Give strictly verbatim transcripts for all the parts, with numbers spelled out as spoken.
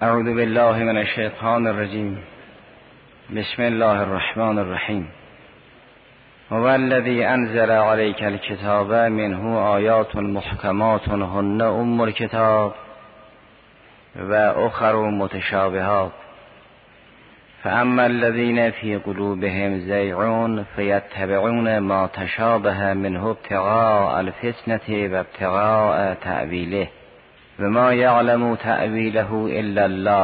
اعوذ بالله من الشیطان الرجیم. بسم الله الرحمن الرحیم. هو الذی انزل علیک الکتاب منه آیات محکمات هن ام الکتاب و اخر متشابهات فاما الذین فی قلوبهم زیغ فیتبعون ما تشابه منه ابتغاء الفتنة و ابتغاء تأویله و ما یعلم تأویله الا الله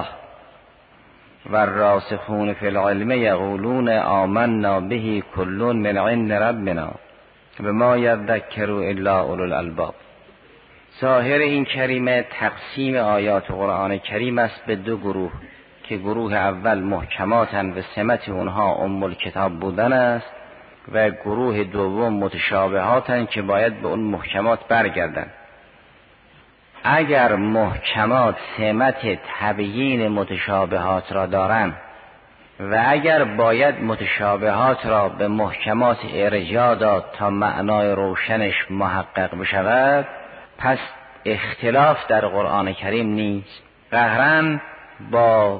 والراسخون فی العلم یقولون آمنا به کل من عند ربنا و ما یذکر الا اولو الالباب. ظاهر این کریمه تقسیم آیات قرآن کریم است به دو گروه که گروه اول محکماتن و سمت اونها ام الکتاب بودن است و گروه دوم متشابهاتن که باید به اون محکمات برگردن. اگر محکمات سمت تبیین متشابهات را دارند و اگر باید متشابهات را به محکمات ارجاع داد تا معنای روشنش محقق بشود، پس اختلاف در قرآن کریم نیست. قهرن با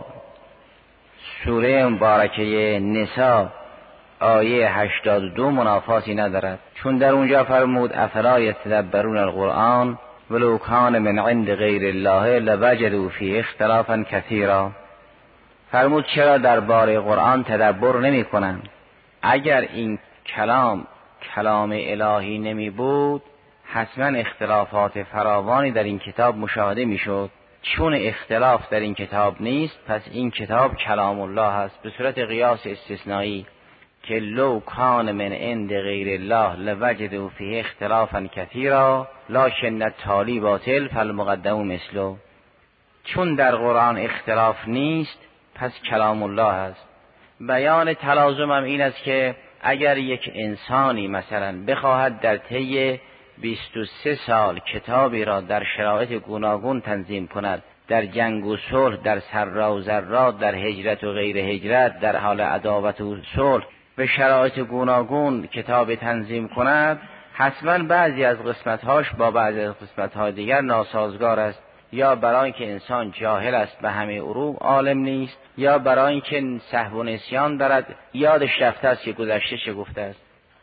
سوره مبارکه نساء آیه هشتاد و دو منافاتی ندارد، چون در اونجا فرمود افلا یتدبرون القرآن ولو کان من عند غیر الله لوجدوا فیه اختلافا کثیرا. فرمود چرا درباره قرآن تدبر نمی کنند؟ اگر این کلام کلام الهی نمی بود حتما اختلافات فراوانی در این کتاب مشاهده می شد. چون اختلاف در این کتاب نیست پس این کتاب کلام الله است به صورت قیاس استثنایی که لو کان من عند غیر الله لوجدوا فیه اختلافا کثیرا لکن التالی باطل فالمقدم مثله. چون در قرآن اختلاف نیست پس کلام الله است. بیان تلازم هم این است که اگر یک انسانی مثلا بخواهد در طی بیست و سه سال کتابی را در شرایط گوناگون تنظیم کند، در جنگ و صلح، در سرا و ضرا، در هجرت و غیر هجرت، در حال عداوت و صلح، به شرایط گوناگون کتاب تنظیم کند، حتما بعضی از قسمت‌هاش با بعضی از قسمت‌های دیگر ناسازگار است، یا برای اینکه انسان جاهل است به همه علوم عالم نیست، یا برای اینکه سهو و نسیان دارد یادش رفته است که گذشته چه گفته است.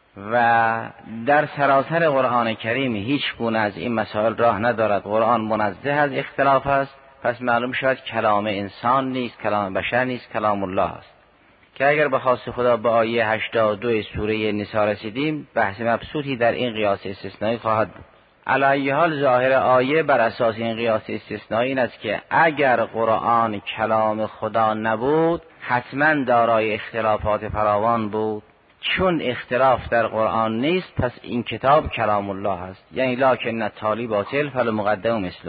و در سراسر قرآن کریم هیچ گونه از این مسائل راه ندارد. قرآن منزه از اختلاف است، پس معلوم شود کلام انسان نیست، کلام بشر نیست، کلام الله است. که اگر به خواست خدا به آیه هشتاد و دو سوره نساء رسیدیم بحث مبسوطی در این قیاس استثنایی خواهد بود. علی ای حال ظاهر آیه بر اساس این قیاس استثنایی این است که اگر قرآن کلام خدا نبود حتما دارای اختلافات فراوان بود. چون اختلاف در قرآن نیست پس این کتاب کلام الله است، یعنی لکن التالی باطل فالمقدم مثله.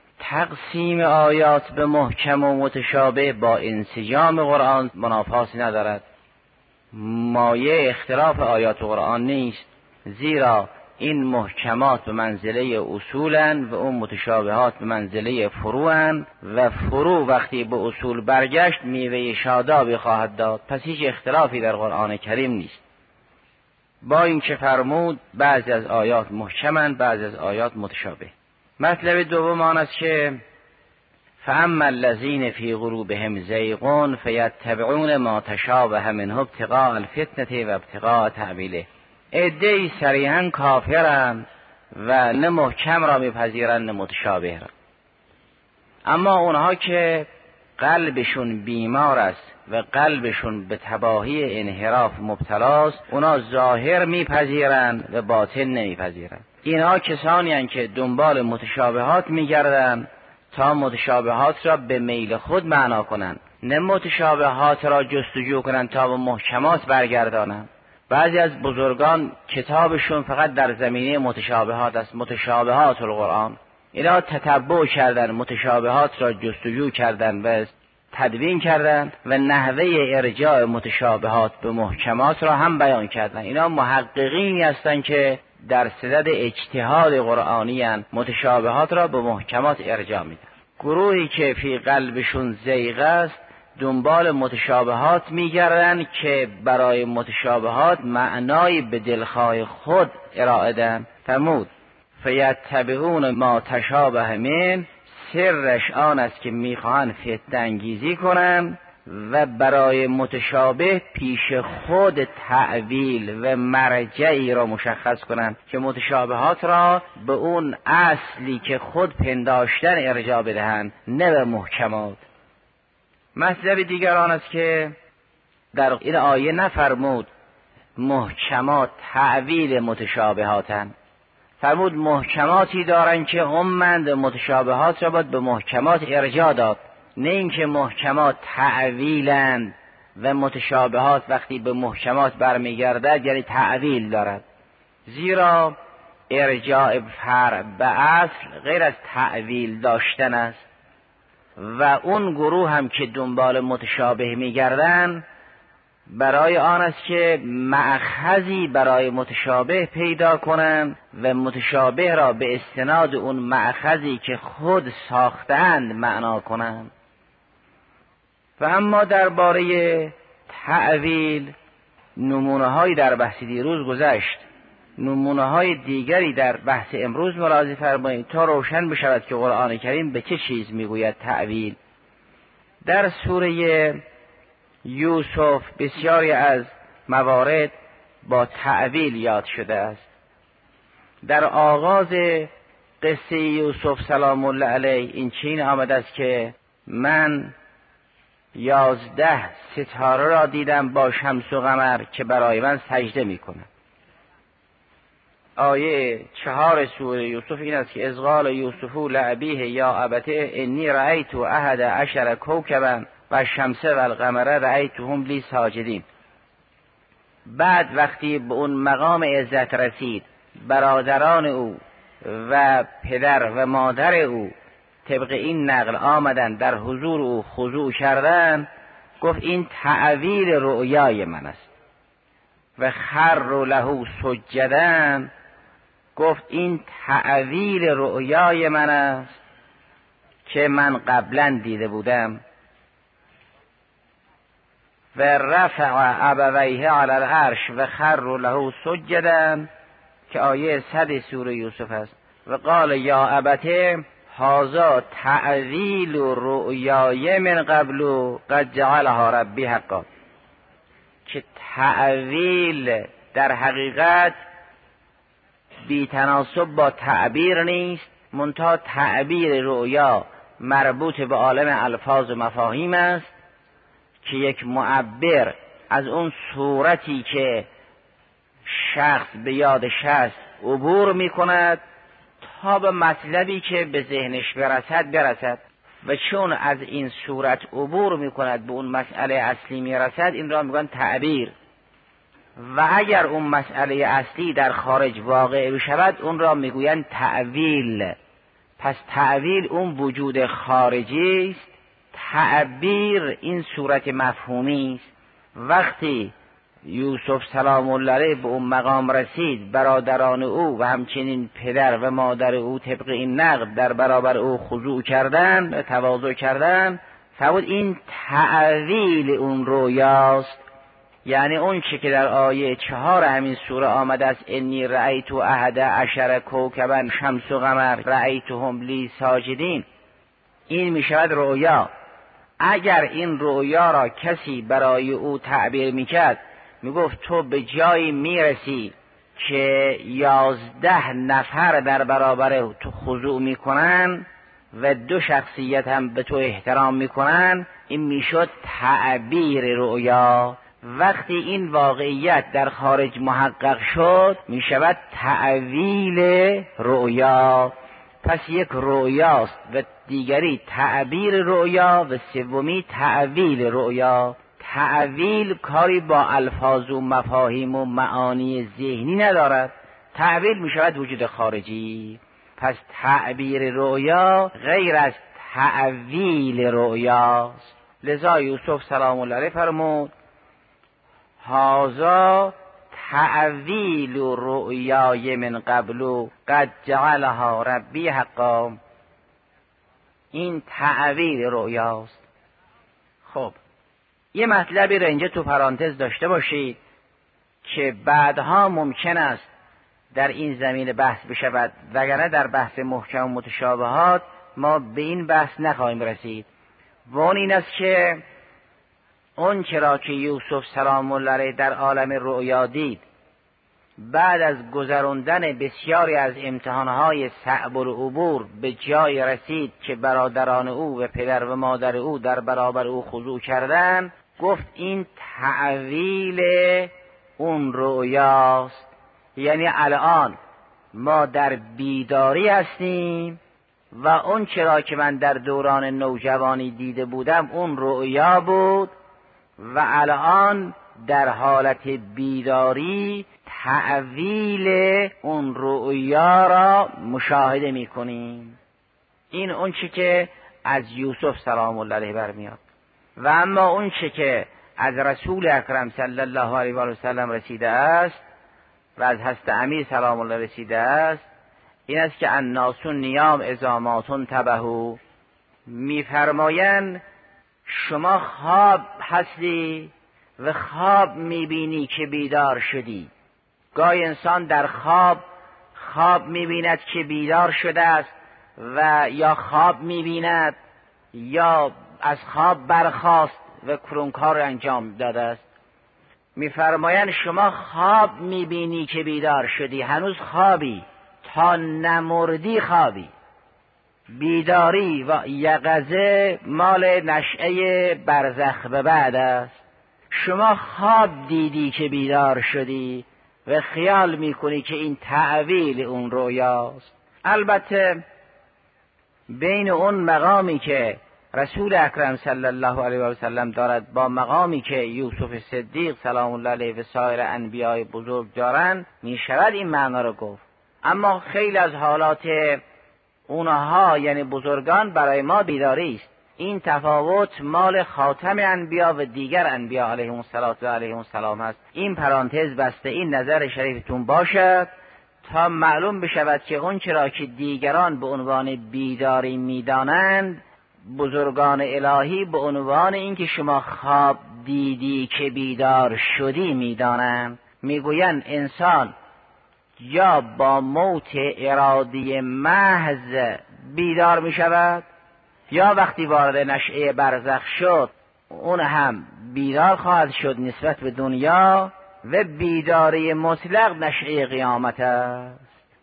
تقسیم آیات به محکم و متشابه با انسجام قرآن منافاتی ندارد. مایه اختلاف آیات قرآن نیست، زیرا این محکمات به منزله اصولن و اون متشابهات به منزله فروعن و فروع وقتی به اصول برگشت میوه شادابی خواهد داد. پس هیچ اختلافی در قرآن کریم نیست. با این که فرمود بعضی از آیات محکمن بعضی از آیات متشابه. مطلب دوم آن است که فاما الذین فی قلوبهم زیغ فیتبعون ما تشابه منه ابتغاء الفتنة و ابتغاء تأویله. عده‌ای صریحاً کافرند و نه محکم را میپذیرند نه متشابه را. اما اونها که قلبشون بیمار است و قلبشون به تباهی انحراف مبتلاست اونا ظاهر میپذیرند و باطن نمیپذیرند. اینها کسانی هستند که دنبال متشابهات میگردند تا متشابهات را به میل خود معنا کنند، نه متشابهات را جستجو کنند تا به محکمات برگردانند. بعضی از بزرگان کتابشون فقط در زمینه متشابهات است، متشابهات القرآن. اینا تتبع کردن متشابهات را جستجو کردن و تدوین کردن و نحوه ارجاع متشابهات به محکمات را هم بیان کردن. اینا محققینی هستند که در صدد اجتهاد قرآنی هستند، متشابهات را به محکمات ارجاع میدن. گروهی که فی قلبشون زیغ است دنبال متشابهات میگردن که برای متشابهات معنایی به دلخواه خود ارائه دهند. فرمود فیتبعون ما تشابه من سرش آن است که میخواهند فتنه انگیزی کنند و برای متشابه پیش خود تأویل و مرجعی را مشخص کنند که متشابهات را به اون اصلی که خود پنداشتن ارجاع بدهند، نه به محکمات. مطلب دیگر آن است که در این آیه نفرمود محکمات تأویل متشابهاتند، فرمود محکماتی دارن که همند متشابهات را باید به محکمات ارجاع داد، نه اینکه محکمات تأویلند و متشابهات وقتی به محکمات برمیگردد یعنی تأویل دارد. زیرا ارجاع فرع به اصل غیر از تأویل داشتن است و اون گروه هم که دنبال متشابه میگردن برای آن است که مأخذی برای متشابه پیدا کنند و متشابه را به استناد اون مأخذی که خود ساختند معنا کنند. و اما درباره تأویل نمونه هایی در بحث دیروز گذشت، نمونه های دیگری در بحث امروز ملاحظه فرمایید تا روشن بشود که قرآن کریم به چه چیز میگوید تأویل. در سوره یوسف بسیاری از موارد با تأویل یاد شده است. در آغاز قصه یوسف سلام الله علیه این چین آمده است که من یازده ستاره را دیدم با شمس و قمر که برای من سجده می کنند. آیه چهار سوره یوسف این است که اذ قال یوسف لأبیه یا ابته انی رأیت احد عشر کوکبا و الشمس و القمر رأیتهم لی ساجدین. بعد وقتی به اون مقام عزت رسید، برادران او و پدر و مادر او طبق این نقل آمدن در حضور او خضوع کردن، گفت این تأویل رؤیای من است. و خر له سجدن، گفت این تأویل رؤیای من است که من قبلا دیده بودم. و رفع ابویه علی العرش و خر له سجدن که آیه صد سوره یوسف است. و قال یا ابته هذا تأویل رؤیای من قبل قد جعلها ربی حقا، که تأویل در حقیقت بی تناسب با تعبیر نیست، منتها تعبیر رؤیا مربوط به عالم الفاظ و مفاهیم است که یک معبر از اون صورتی که شخص به یاد شخص عبور می کند تا به مطلبی که به ذهنش برسد برسد و چون از این صورت عبور می کند به اون مسئله اصلی می رسد، این را می گویند تعبیر. و اگر اون مسئله اصلی در خارج واقع بشود اون را می گویند تأویل. پس تأویل اون وجود خارجی است، تعبیر این صورت مفهومی است. وقتی یوسف سلام الله علیه به اون مقام رسید، برادران او و همچنین پدر و مادر او طبق این نقد در برابر او خضوع کردند و تواضع کردند، فرمود این تأویل اون رویاست. یعنی اون چه که در آیه چهار همین سوره آمده است انی رأیت احد عشر کوکبا شمس و قمر رأیتهم لی ساجدین، این می شود رویا. اگر این رویا را کسی برای او تعبیر میکرد، میگفت تو به جایی میرسی که یازده نفر در برابر تو خضوع میکنن و دو شخصیت هم به تو احترام میکنن، این میشد تعبیر رؤیا. وقتی این واقعیت در خارج محقق شد میشود تعویل رؤیا. پس یک رؤیاست و دیگری تعبیر رؤیا و سومی تعویل رؤیا. تعویل کاری با الفاظ و مفاهیم و معانی ذهنی ندارد، تعویل می شود وجود خارجی. پس تعبیر رؤیا غیر از تعویل رؤیاست. لذا یوسف سلام الله علیه فرمود هذا تعویل رؤیای من قبل قد جعلها ربی حقا، این تعویل رؤیاست. خب یه مطلبی را اینجا تو پرانتز داشته باشید که بعدها ممکن است در این زمینه بحث بشود، وگرنه در بحث محکم و متشابهات ما به این بحث نخواهیم رسید. و اون این است که اون چرا که یوسف سلام الله علیه در عالم رؤیا دید، بعد از گذراندن بسیاری از امتحانهای صعب العبور به جای رسید که برادران او و پدر و مادر او در برابر او خضوع کردند، گفت این تعویل اون رؤیاست. یعنی الان ما در بیداری هستیم و اون چرا که من در دوران نوجوانی دیده بودم اون رؤیا بود و الان در حالت بیداری تعویل اون رؤیا را مشاهده میکنیم. این اون چی که از یوسف سلام الله علیه برمیاد. و اما اون چی که از رسول اکرم صلی الله علیه و سلم رسیده است و از حضرت امیر سلام الله رسیده است، این است که الناس نیام اذا ما تنتبهوا، میفرمایند شما خواب هستی و خواب میبینی که بیدار شدی. گاهی انسان در خواب خواب میبیند که بیدار شده است و یا خواب میبیند یا از خواب برخاست و کرونکار انجام داده است. میفرمایند شما خواب میبینی که بیدار شدی، هنوز خوابی، تا نمردی خوابی. بیداری و یقظه مال نشأه برزخ به بعد است. شما خواب دیدی که بیدار شدی و خیال میکنی که این تعویل اون رویاست. البته بین اون مقامی که رسول اکرم صلی الله علیه و سلم دارد با مقامی که یوسف صدیق سلام الله علیه و سایر انبیای بزرگ دارند میشود این معنا رو گفت. اما خیلی از حالات اونها یعنی بزرگان برای ما بیداری است. این تفاوت مال خاتم انبیا و دیگر انبیا علیهم الصلوة و علیهم السلام است. این پرانتز بسته این نظر شریفتون باشد تا معلوم بشود که اون چرا که دیگران به عنوان بیداری میدانند، بزرگان الهی به عنوان اینکه شما خواب دیدی که بیدار شدی میدانند. میگویند انسان یا با موت ارادی محض بیدار می شود یا وقتی وارد نشأه برزخ شد اون هم بیدار خواهد شد نسبت به دنیا و بیداری مطلق نشأه قیامت است.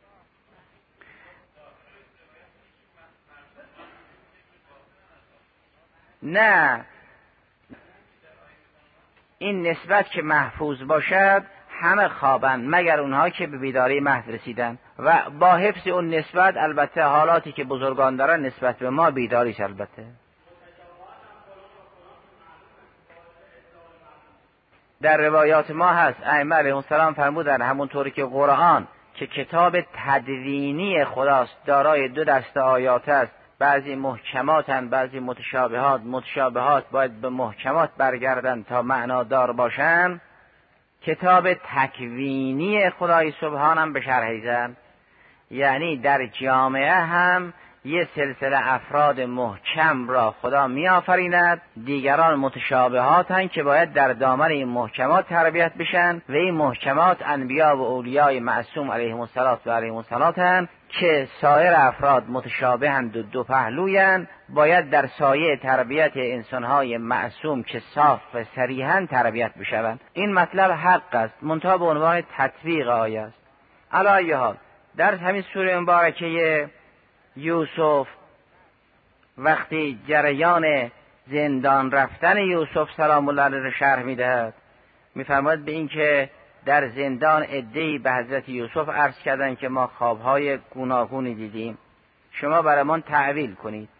نه، این نسبت که محفوظ باشد همه خوابند مگر اونها که به بیداری محض رسیدن و با حفظ اون نسبت البته حالاتی که بزرگان دارن نسبت به ما بیداریش. البته در روایات ما هست ائمه علیهم السلام فرمودن همونطوری که قرآن که کتاب تدوینی خداست دارای دو دسته آیات است، بعضی محکماتن بعضی متشابهات، متشابهات باید به محکمات برگردن تا معنادار باشن. کتاب تکوینی خدای سبحانم به شرح زن، یعنی در جامعه هم یه سلسله افراد محکم را خدا می آفریند، دیگران متشابهاتند که باید در دامن این محکمات تربیت بشن و این محکمات انبیا و اولیای معصوم علیهم الصلوة و علیهم السلام که سایر افراد متشابهند و دو پهلویند، باید در سایه تربیت انسانهای معصوم که صاف و صریحاً تربیت بشوند. این مطلب حق است منتها به عنوان تطبیق آیه است. علی ای حال در همین سوره مبارکه یوسف وقتی جریان زندان رفتن یوسف سلام الله علیه را شرح میدهد، میفرماید به این که در زندان عده‌ای به حضرت یوسف عرض کردند که ما خوابهای گوناگونی دیدیم، شما برامون تعویل کنید.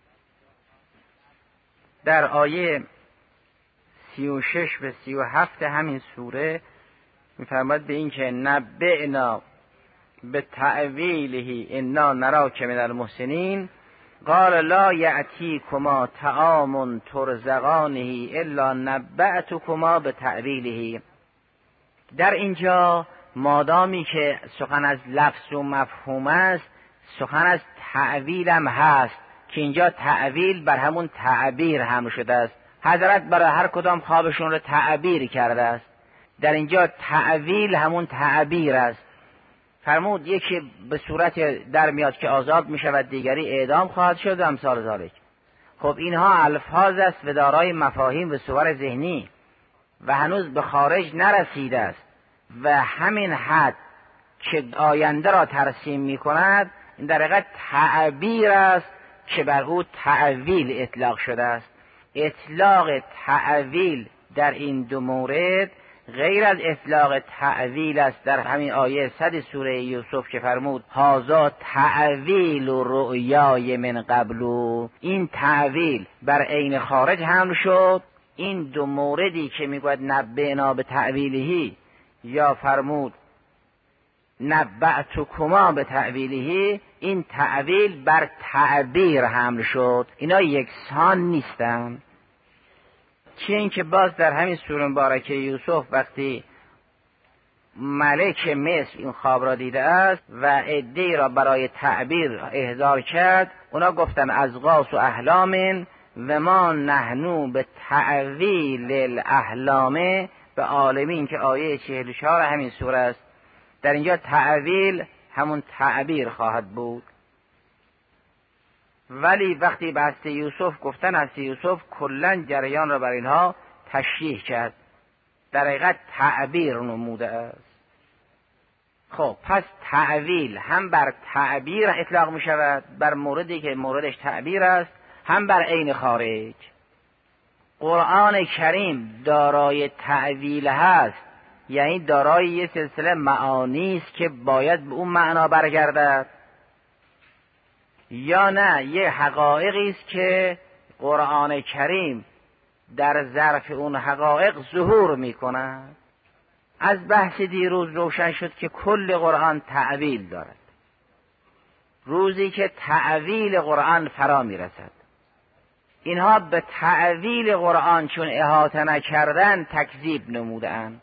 در آیه سی و شش و سی و هفت همین سوره میفرماید به این که نبئنا به تعویله انا نراک من المحسنین قال لا یأتیکما طعام ترزقانه الا نبأتکما به تعویله. در اینجا مادامی که سخن از لفظ و مفهوم است، سخن از تعویل هم هست که اینجا تعویل بر همون تعبیر هم شده است. حضرت برای هر کدام خوابشون رو تعبیر کرده است. در اینجا تعویل همون تعبیر است. فرمود یکی به صورت در میاد که آزاد می شود، دیگری اعدام خواهد شد و امثال ذالک. خب اینها الفاظ است و دارای مفاهیم به صور ذهنی و هنوز به خارج نرسیده است و همین حد که آینده را ترسیم می کند این در حقیقت تعبیر است که بر او تعویل اطلاق شده است. اطلاق تعویل در این دو مورد غیر از اطلاق تعویل است در همین آیه صد سوره یوسف که فرمود هذا تعویل و رؤیای من قبلو. این تعویل بر عین خارج حمل شد. این دو موردی که میگوید نبئنا به تعویلهی یا فرمود نبأتکما به تعویلهی، این تعویل بر تعبیر حمل شد. اینا یکسان نیستن. چه این که باز در همین سوره مبارکه یوسف وقتی ملک مصر این خواب را دیده است و عده‌ای را برای تعبیر احضار کرد، اونا گفتن اضغاث و احلام و ما نحنو به تعویل الاحلام به عالمین که آیه چهل و چهار همین سوره است. در اینجا تعویل همون تعبیر خواهد بود. ولی وقتی به حضرت یوسف گفتن، حضرت یوسف کلن جریان را بر اینها تشریح کرد، در حقیقت تعبیر نموده است. خب پس تعویل هم بر تعبیر اطلاق می شود، بر موردی که موردش تعبیر است، هم بر عین خارج. قرآن کریم دارای تعویل هست، یعنی دارای یه سلسله معانی است که باید به اون معنا برگردد، یا نه یه حقایقی است که قرآن کریم در ظرف اون حقایق ظهور می‌کند. از بحث دیروز روشن شد که کل قرآن تعویل دارد. روزی که تعویل قرآن فرا میرسد، اینها به تعویل قرآن چون احاطه نکردن تکذیب نمودند.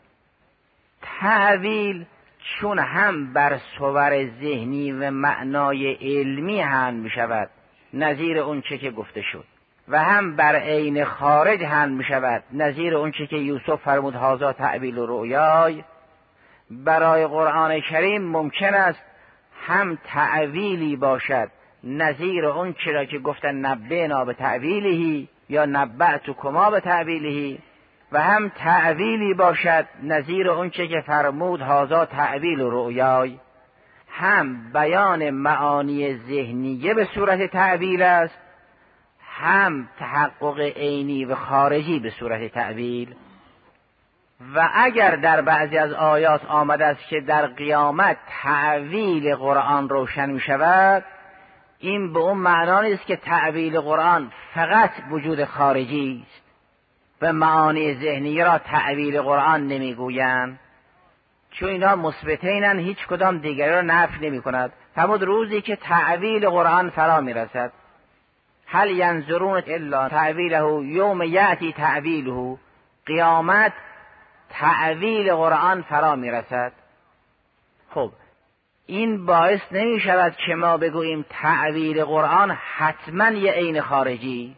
تعویل چون هم بر صور ذهنی و معنای علمی هم می شود نظیر اون چه که گفته شد، و هم بر عین خارج هم می شود نظیر اون چه که یوسف فرمود هذا تعویل رؤیای. برای قرآن کریم ممکن است هم تعویلی باشد نظیر اون چرا که گفتن نبئنا به تعویلهی یا نبأتکما به تعویلهی، و هم تعویلی باشد نظیر اون چه که فرمود هذا تعویل رؤیای. هم بیان معانی ذهنیه به صورت تعویل است، هم تحقق عینی و خارجی به صورت تعویل. و اگر در بعضی از آیات آمده است که در قیامت تعویل قرآن روشن می شود، این به اون معنا نیست که تعویل قرآن فقط وجود خارجی است و معانی ذهنی را تعویل قرآن نمیگویند، چون اینا مثبتینن، هیچ کدام دیگری را نفی نمی کند. فرمود روزی که تعویل قرآن فرا می رسد، هل ینظرون الا تعویله یوم یأتی تعویله، قیامت تعویل قرآن فرا می رسد. خب این باعث نمی شود که ما بگوییم تعویل قرآن حتما یه عین خارجی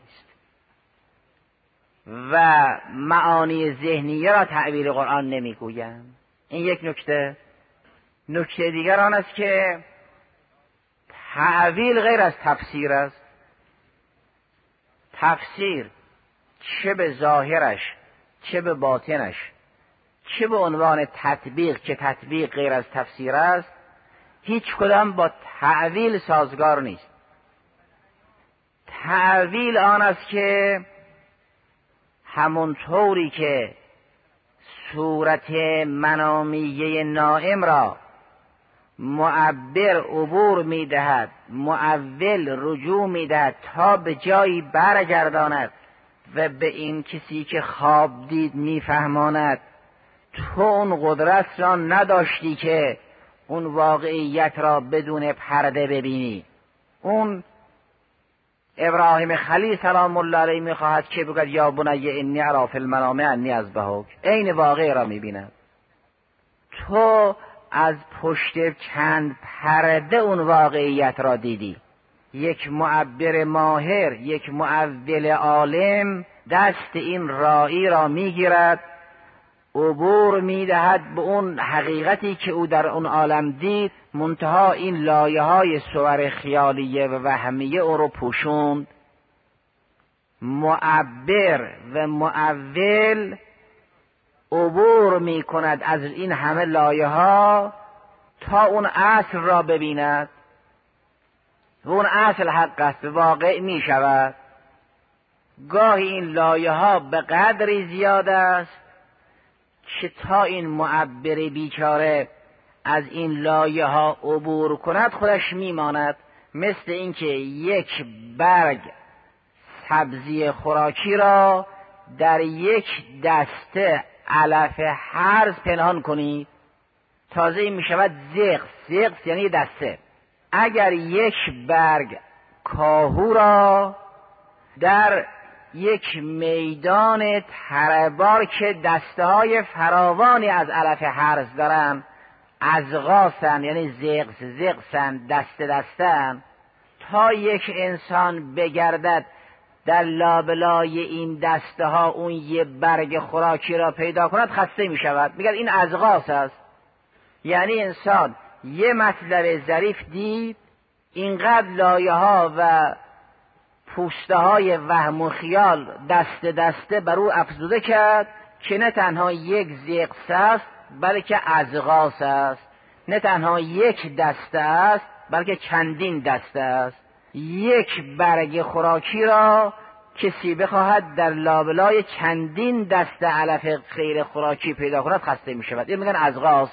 و معانی ذهنیه را تعبیر قرآن نمیگویند. این یک نکته. نکته دیگر آن است که تعویل غیر از تفسیر است. تفسیر چه به ظاهرش چه به باطنش چه به عنوان تطبیق که تطبیق غیر از تفسیر است، هیچ کدام با تعویل سازگار نیست. تعویل آن است که همونطوری که صورت منامیه نائم را معبر عبور میدهد، معول رجوع میدهد تا به جایی برگرداند و به این کسی که خواب دید میفهماند تو اون قدرت را نداشتی که اون واقعیت را بدون پرده ببینی. اون ابراهیم خلیل سلام الله علیه میخواهد که بگوید یا بنی انی اری فی المنام انی اذبحک، عین واقع را میبیند. تو از پشت چند پرده اون واقعیت را دیدی. یک معبر ماهر، یک معول عالم دست این رائی را میگیرد عبور میدهد به اون حقیقتی که او در اون عالم دید، منتها این لایه های صور خیالیه و وهمیه او رو پوشوند. معبر و معول عبور می کند از این همه لایه ها تا اون اصل را ببیند و اون اصل حق است، واقع می شود. گاهی این لایه ها به قدری زیاد است که تا این معبر بیچاره از این لایه ها عبور کند خودش میماند. مثل اینکه یک برگ سبزی خوراکی را در یک دسته علف هرز پنهان کنید، تازه این می شود زغز. زغز یعنی دسته. اگر یک برگ کاهو را در یک میدان تره‌بار که دسته های فراوانی از علف هرز دارن، ازغاسن یعنی زغز زغزن، دسته دستن، تا یک انسان بگردد در لابلای این دسته ها اون یه برگ خوراکی را پیدا کند، خسته می شود. میگه این ازغاس است. یعنی انسان یه مطلب ظریف دید، اینقدر لایه ها و پوسته های وهم و خیال دسته دسته بر او افزوده کرد که نه تنها یک زغز است بلکه ازغاس است، نه تنها یک دسته است بلکه چندین دسته است. یک برگ خوراکی را کسی بخواهد در لابلای چندین دسته علف غیر خوراکی پیدا کند، خسته می شود. این میگن ازغاس.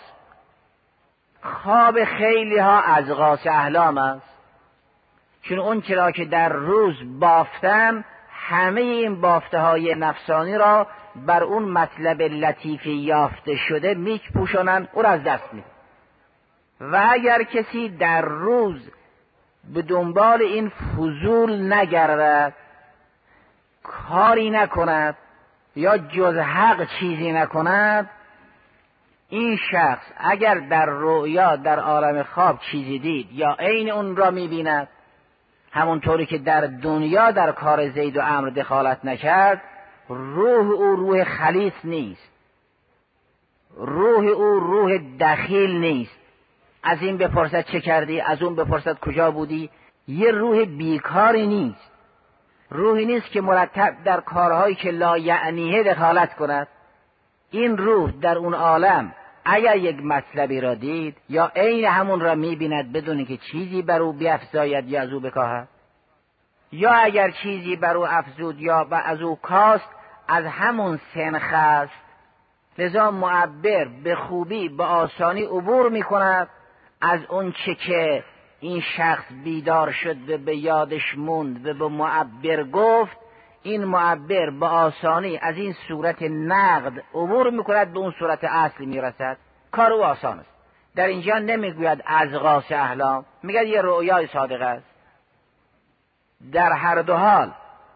خواب خیلی ها ازغاس احلام است، چون اون چرا که در روز بافتن، همه این بافته های نفسانی را بر اون مطلب لطیفی یافته شده میک پوشانن، او را از دست میده. و اگر کسی در روز به دنبال این فضول نگردد، کاری نکند یا جز حق چیزی نکند، این شخص اگر در رؤیا در عالم خواب چیزی دید یا عین اون را میبیند، همونطوری که در دنیا در کار زید و عمرو دخالت نکرد، روح او روح خلیص نیست، روح او روح دخیل نیست. از این بپرسد چه کردی، از اون بپرسد کجا بودی. یه روح بیکاری نیست، روحی نیست که مرتب در کارهایی که لا یعنیه دخالت کند. این روح در اون عالم اگر یک مطلبی را دید یا عین همون را میبیند بدون که چیزی بر او بیفزاید یا از او بکاهد، یا اگر چیزی بر او افزود یا از او کاست، از همون سنخ است. لذا معبر به خوبی به آسانی عبور میکند از اون چه که این شخص بیدار شد و به یادش موند و به معبر گفت. این معبر به آسانی از این صورت نقد عبور میکند، به اون صورت اصلی میرسد. کار او آسان است. در اینجا نمیگوید ازغاس احلام، میگه یه رؤیای صادقه است. در هر دو حال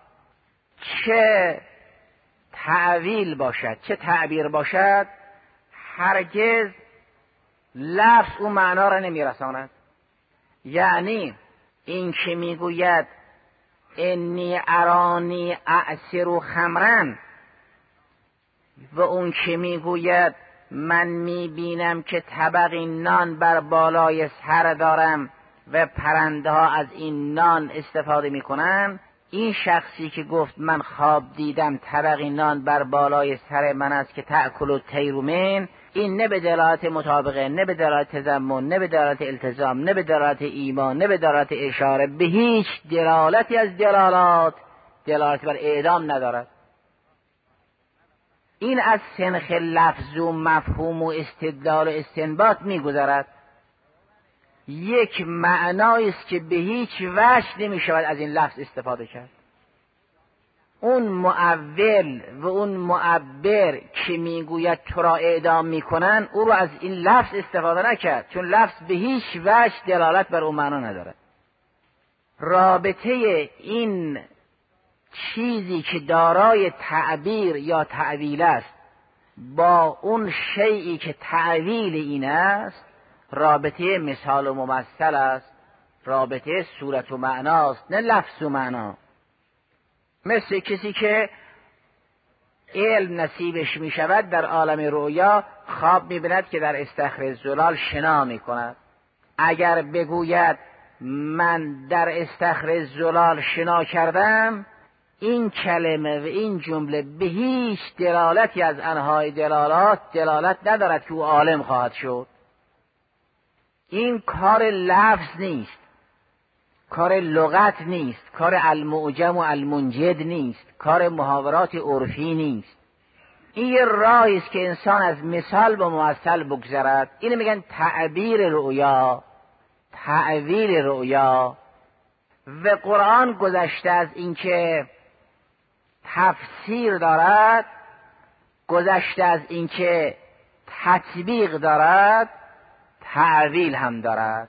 چه تعویل باشد چه تعبیر باشد، هرگز لفظ او معنا را نمیرساند. یعنی این که میگوید انی ارانی اعصر خمرن و اون که میگوید من میبینم که طبقی نان بر بالای سر دارم و پرنده ها از این نان استفاده میکنن، این شخصی که گفت من خواب دیدم طبقی نان بر بالای سر من است که تأکل و تیرومین، این نه به دلالت مطابقه، نه به دلالت تضمن، نه به دلالت التزام، نه به دلالت ایمان، نه به دلالت اشاره، به هیچ دلالتی از دلالات دلالت بر اعدام ندارد. این از سنخ لفظ و مفهوم و استدلال و استنباط میگذرد. یک معنایی است که به هیچ وجه نمی شود از این لفظ استفاده کرد. اون معول و اون معبر که میگوید تو را اعدام میکنن، او رو از این لفظ استفاده نکرد، چون لفظ به هیچ وجه دلالت بر اون معنا ندارد. رابطه این چیزی که دارای تعبیر یا تعویل است با اون شیئی که تعویل این است، رابطه مثال و ممثل است، رابطه صورت و معناست، نه لفظ و معنا. مثل کسی که علم نصیبش می شود در عالم رؤیا خواب می بیند که در استخر زلال شنا می کند. اگر بگوید من در استخر زلال شنا کردم، این کلمه و این جمله به هیچ دلالتی از انواع دلالات دلالت ندارد که او عالم خواهد شد. این کار لفظ نیست، کار لغت نیست، کار المعجم و المنجد نیست، کار محاورات عرفی نیست. این یه راهی است که انسان از مثال به ممثل بگذرد. اینو میگن تعبیر رؤیا. تعبیر رؤیا و قرآن گذشته از اینکه تفسیر دارد، گذشته از اینکه تطبیق دارد، تعویل هم دارد.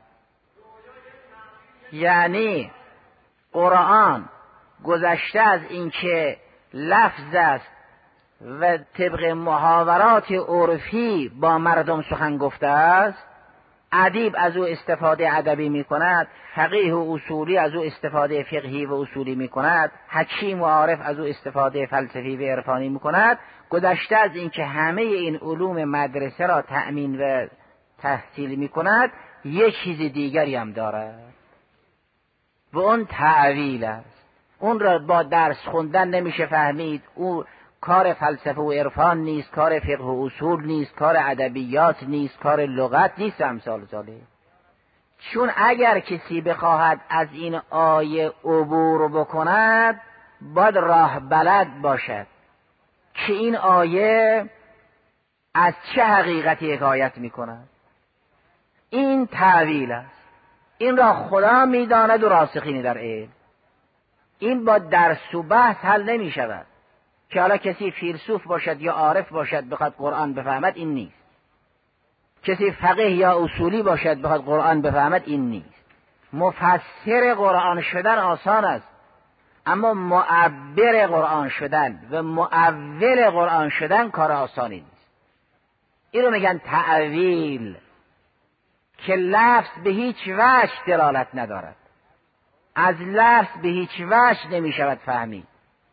یعنی قرآن گذشته از اینکه لفظ است و طبق محاورات عرفی با مردم سخن گفته است، ادیب از او استفاده ادبی می کند، فقیه و اصولی از او استفاده فقهی و اصولی می کند، حکیم و عارف از او استفاده فلسفی و عرفانی می کند. گذشته از اینکه همه این علوم مدرسه را تأمین و تحصیل می کند، یک چیز دیگری هم دارد و اون تعویل است. اون را با درس خوندن نمیشه فهمید. او کار فلسفه و عرفان نیست، کار فقه و اصول نیست، کار ادبیات نیست، کار لغت نیست، امثال ذالک. چون اگر کسی بخواهد از این آیه عبور بکند، باید راه بلد باشد که این آیه از چه حقیقتی حکایت میکند. این تعویل است. این را خدا میداند و راسخینی در علم. این با درس و بحث حل نمی شود که حالا کسی فیلسوف باشد یا عارف باشد بخواد قرآن بفهمد، این نیست. کسی فقیه یا اصولی باشد بخواد قرآن بفهمد، این نیست. مفسر قرآن شدن آسان است، اما معبر قرآن شدن و معول قرآن شدن کار آسانی نیست. این رو میگن تعویل، که لفظ به هیچ وجه دلالت ندارد، از لفظ به هیچ وجه نمی شود فهمید.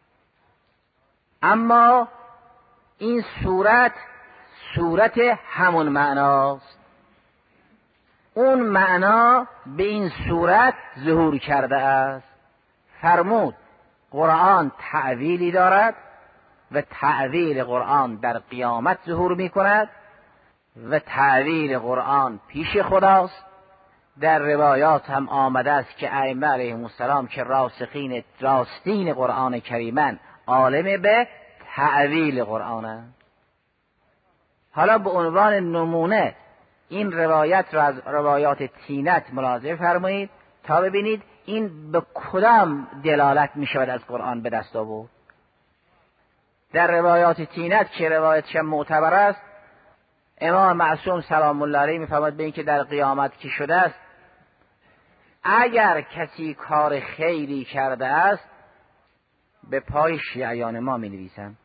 اما این صورت صورت همون معناست. اون معنا به این صورت ظهور کرده است. فرمود قرآن تعویلی دارد و تعویل قرآن در قیامت ظهور می کند و تعویل قرآن پیش خداست. در روایات هم آمده است که ائمه علیهم السلام که راسخین راستین قرآن کریمن عالم به تعویل قرآن. حالا به عنوان نمونه این روایت را از روایات تینت ملاحظه فرمایید تا ببینید این به کدام دلالت می شود از قرآن به دست آورد. در روایات تینت که روایتش معتبر است، امام معصوم سلام الله علیه می‌فرماید به این که در قیامت که شده است، اگر کسی کار خیری کرده است به پای شیعیان ما می نویسن.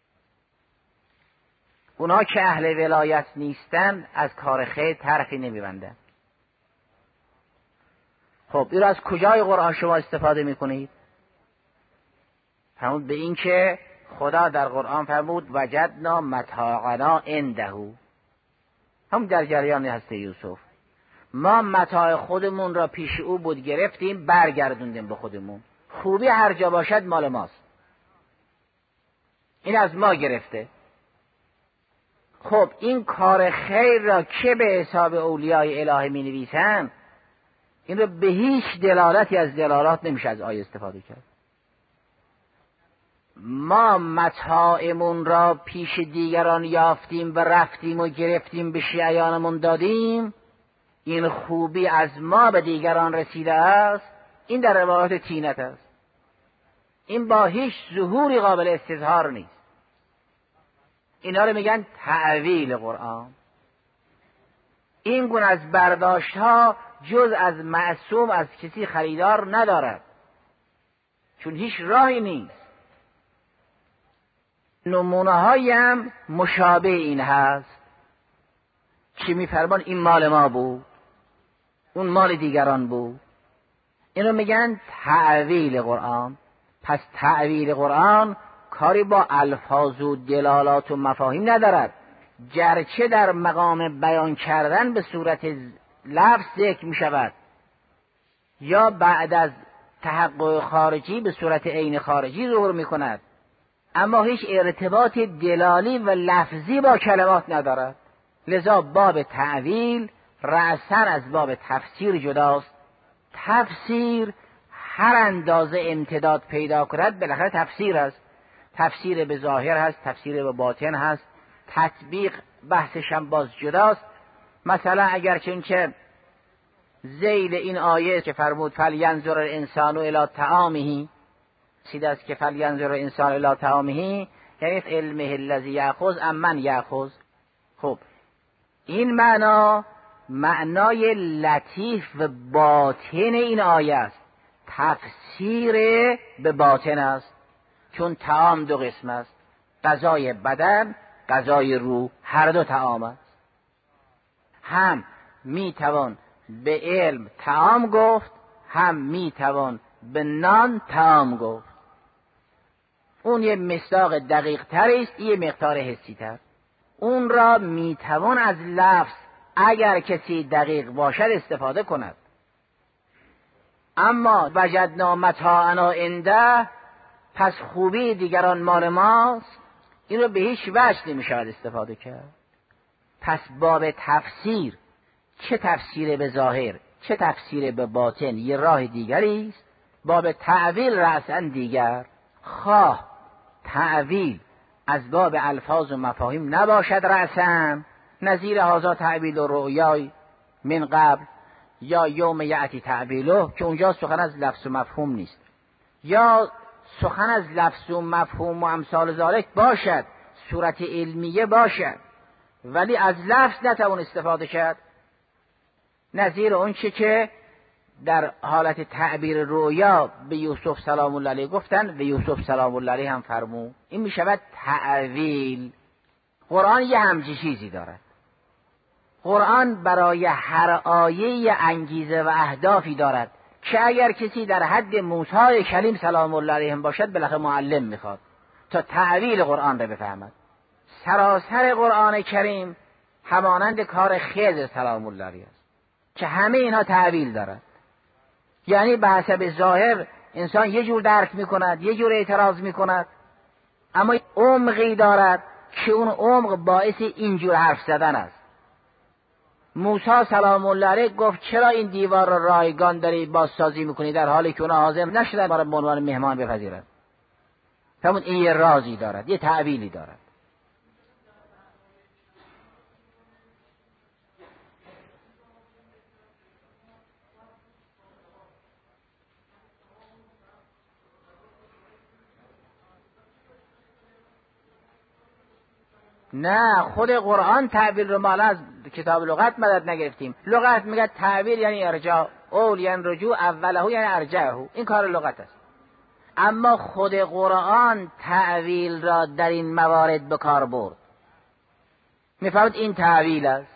اونا که اهل ولایت نیستن از کار خیر طرفی نمی بندن. خب این را از کجای قرآن شما استفاده می کنید؟ فرمود به این که خدا در قرآن فرمود وجدنا متاعنا عنده. هم در جریان هست یوسف ما متاع خودمون را پیش او بود گرفتیم، برگردوندیم به خودمون. خوبی هر جا باشد مال ماست، این از ما گرفته. خب این کار خیر را که به حساب اولیای الهی می نویسن، این را به هیچ دلالتی از دلالات نمیشه از آیه استفاده کرد. ما متاعمون را پیش دیگران یافتیم و رفتیم و گرفتیم به شیعیانمون دادیم، این خوبی از ما به دیگران رسیده است. این در روایات تینت است. این با هیچ ظهوری قابل استظهار نیست. اینا رو میگن تعویل قرآن. این گونه از برداشت ها جز از معصوم از کسی خریدار ندارد، چون هیچ راهی نیست. نمونه هایی هم مشابه این هست که میفرمان این مال ما بود، اون مال دیگران بود. اینو میگن تعویل قرآن. پس تعویل قرآن کاری با الفاظ و دلالات و مفاهیم ندارد، گرچه در مقام بیان کردن به صورت لفظ ذکر می شود یا بعد از تحقق خارجی به صورت عین خارجی ظهور می کند، اما هیچ ارتباط دلالی و لفظی با کلمات ندارد. لذا باب تعویل رأساً از باب تفسیر جداست. تفسیر هر اندازه امتداد پیدا کند بالاخره تفسیر است. تفسیر به ظاهر هست، تفسیر به باطن هست، تطبیق بحثش هم باز جداست. مثلا اگر چنچه ذیل این آیه که فرمود فلینظر الانسان الی طعامه، سید است که فلینظر الانسان الی طعامه یعنی علمه الذی یأخذ امن یأخذ. خب این معنا معنای لطیف و باطن این آیه است، تفسیر به باطن است. چون طعام دو قسم است، غذای بدن، غذای روح، هر دو طعام است. هم میتوان به علم طعام گفت، هم میتوان به نان طعام گفت. اون یه مصداق دقیق تری است، یه مقدار حسی تر. اون را میتوان از لفظ اگر کسی دقیق باشد استفاده کند. اما وجدنا متاعنا عنده، پس خوبی دیگران مال ماست، این رو به هیچ وجه نمیشود استفاده کرد. پس باب تفسیر، چه تفسیر به ظاهر چه تفسیر به باطن، یه راه دیگری است. باب تعویل رأساً دیگر، خواه تعویل از باب الفاظ و مفاهیم نباشد رأساً، نظیر هذا تعویل و رؤیای من قبل یا یوم یأتی تعویله که اونجا سخن از لفظ و مفهوم نیست، یا سخن از لفظ و مفهوم و امثال ذالک باشد، صورت علمیه باشد ولی از لفظ نتوان استفاده کرد. نظیر اون چه که در حالت تعبیر رؤیا به یوسف سلام الله علیه گفتن و یوسف سلام الله علیه هم فرمود، این می شود تعویل. قرآن یه همچین چیزی دارد. قرآن برای هر آیه انگیزه و اهدافی دارد که اگر کسی در حد موسی کلیم سلام الله علیهم باشد بالاخره معلم میخواد تا تعویل قرآن را بفهمد. سراسر قرآن کریم همانند کار خضر سلام الله علیه است که همه اینها تعویل دارد. یعنی به حسب ظاهر انسان یه جور درک میکند، یه جور اعتراض میکند، اما عمقی دارد که اون عمق باعث اینجور حرف زدن است. موسی سلام الله علیه گفت چرا این دیوار را رایگان داری بازسازی میکنی در حالی که اونا حاضر نشدن ما را به عنوان مهمان بپذیرند. همون این یه رازی دارد، یه تعویلی دارد. نه، خود قرآن تعبیر رو مالا از کتاب لغت مدد نگرفتیم. لغت میگه تعبیر یعنی ارجاع، اول یعنی رجوع، اوله یعنی ارجعه، این کار لغت است. اما خود قرآن تعویل را در این موارد به کار برد. میفرماد این تعویل است.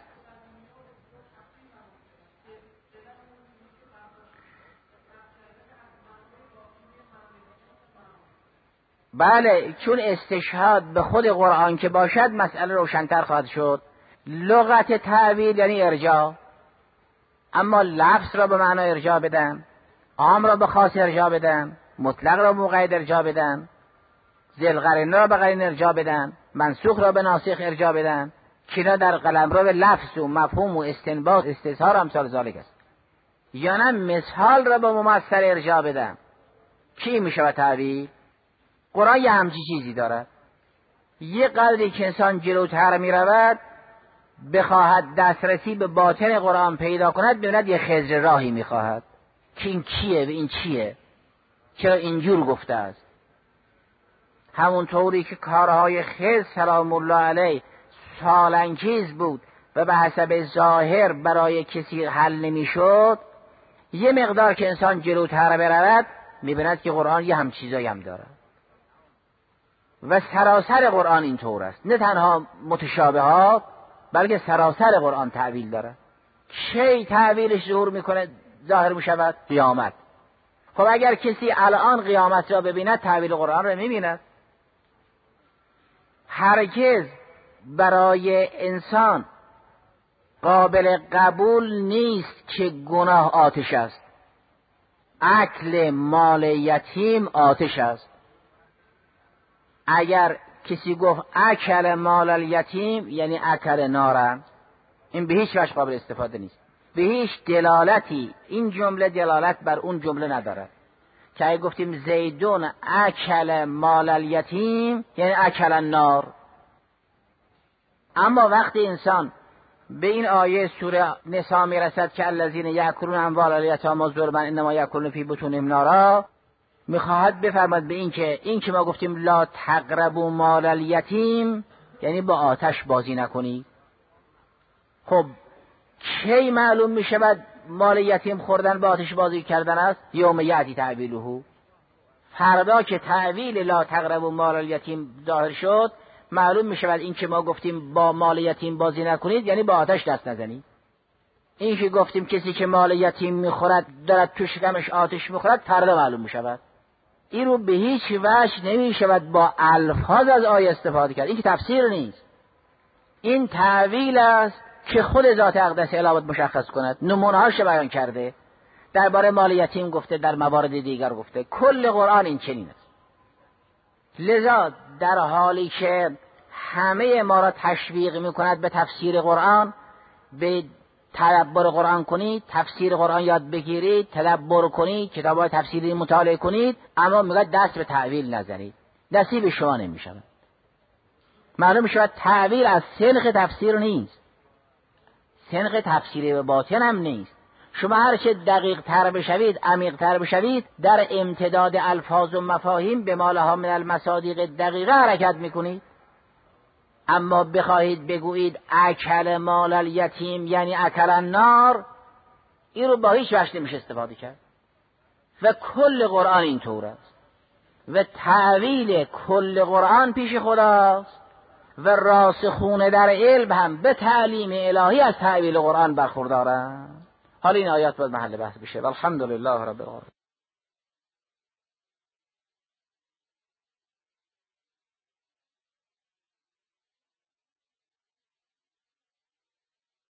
بله، چون استشهاد به خود قرآن که باشد مسئله روشن‌تر خواهد شد. لغت تعویل یعنی ارجاع، اما لفظ را به معنای ارجاع بدن، عام را به خاص ارجاع بدن، مطلق را به مقید ارجاع بدن، ذیل قرینه را به قرینه ارجاع بدن، منسوخ را به ناسخ ارجاع بدن، که اینا در قلمرو لفظ و مفهوم و استنباط استظهار امثال ذالک است. یا نه مثال را به ممثل ارجاع بدن، کی میشه تعویل؟ قرآن یه همچی چیزی دارد. یه قدری که انسان جلوتر می رود بخواهد دسترسی به باطن قرآن پیدا کند، بیاند یه خضر راهی می خواهد که این کیه و این چیه، چرا اینجور گفته است. همونطوری که کارهای خضر سلام الله علیه سالانگیز بود و به حسب ظاهر برای کسی حل نمی شد، یه مقدار که انسان جلوتر برود می بیند که قرآن یه هم چیزایی هم دارد. و سراسر قرآن این طور است، نه تنها متشابهات بلکه سراسر قرآن تعویل داره. چه تعویلش ظهور میکنه ظاهر میشود؟ قیامت. خب اگر کسی الان قیامت را ببیند تعویل قرآن را میبیند. هرگز برای انسان قابل قبول نیست که گناه آتش است. اکل مال یتیم آتش است. اگر کسی گفت اکل مال الیتیم یعنی اکل نارن، این به هیچ وجه قابل استفاده نیست، به هیچ دلالتی این جمله دلالت بر اون جمله ندارد که اگه گفتیم زیدون اکل مال الیتیم یعنی اکل النار. اما وقتی انسان به این آیه سوره نساء میرسد که الذین یأکلون اموال الیتامی ظلما انما یأکلون فی بطونهم نارا، میخواهد بفرماید به این که این که ما گفتیم لا تقربوا مال الیتیم یعنی با آتش بازی نکنی. خب کی معلوم میشود مال یتیم خوردن با آتش بازی کردن است؟ یوم یأتی تعویله، فردا که تعویل لا تقربوا مال الیتیم ظاهر شد معلوم میشود این که ما گفتیم با مال یتیم بازی نکنید یعنی با آتش دست نزنید. این که گفتیم کسی که مال یتیم میخورد دارد تو شکمش آتش میخورد فردا معلوم میشود. این رو به هیچ وجه نمیشود با الفاظ از آیه استفاده کرد. این که تفسیر نیست، این تعویل است که خود ذات اقدس الهی مشخص کند. نمونه‌هاش بیان کرده، درباره مال یتیم گفته، در موارد دیگر گفته. کل قرآن این چنین است. لذا در حالی که همه ما را تشویق میکند به تفسیر قرآن، به تدبر قرآن کنید، تفسیر قرآن یاد بگیرید، تدبر کنید، کتاب‌های تفسیری مطالعه کنید، اما میگه دست به تعویل نزنید، نصیب شما نمیشود. معلوم میشود تعویل از سنخ تفسیر نیست، سنخ تفسیری به باطن هم نیست. شما هر چه دقیق تر بشوید، عمیق تر بشوید، در امتداد الفاظ و مفاهیم به ما لها من المصادیق دقیقه حرکت میکنید. اما بخواهید بگویید اکل مال الیتیم یعنی اکل النار، این رو با هیچ وجه نمیشه استفاده کرد. و کل قرآن این طور است و تعویل کل قرآن پیش خداست و راسخون در علم هم به تعلیم الهی از تعویل قرآن برخوردارند. حالا این آیات باید محل بحث بشه. الحمدلله رب العالمین.